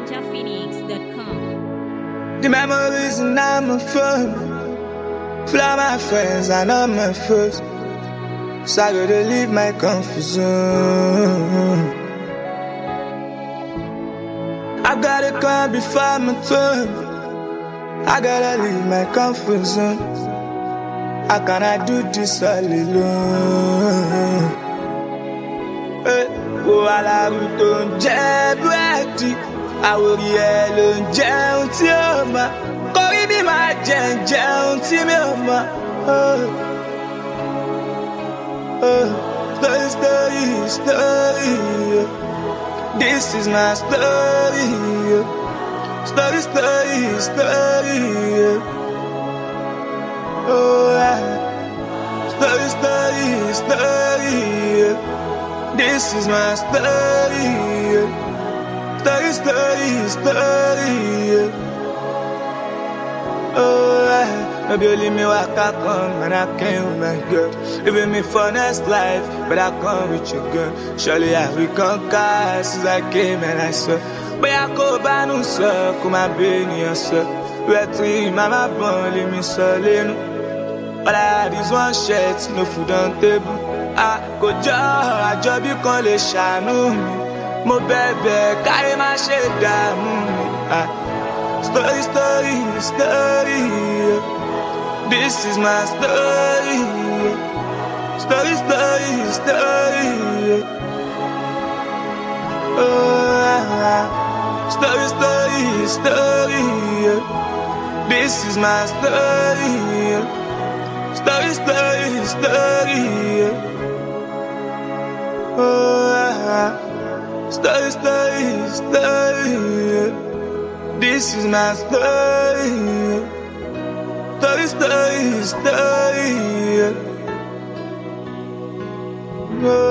NinjaPhoenix.com. The memories and I'm a phone. Fly my friends and I'm my first. So I gotta leave my comfort zone. I gotta come before my turn. I gotta leave my comfort zone. How can I do this all alone? Hey, oh, aláàrù tó ń jẹ búrẹ́dì, àwòrì ẹ̀ ló ń jẹun tí ó mọ̀. Kórí bí máa jẹun tí mi ò mọ̀. Story, story. This is my story. Story, story, story. Story, story, story. This is my story. Story, story, story. Maybe only me walk I come and I came with my girl. Even me for next life, but I come with your girl. Surely I will conquer since I came and I saw. But I go by no sir, come my baby, sir. Wet dream, mama born, leave me solid. All I had is one shirt, no food on table. I go job, I job you call it shanu me. Mo baby, carry my shit down. Story, story, story. This is my story. Story, story, story. Story, story, story. This is my story. Story, story, story. Story, story, story. This is my story. Story, story, story.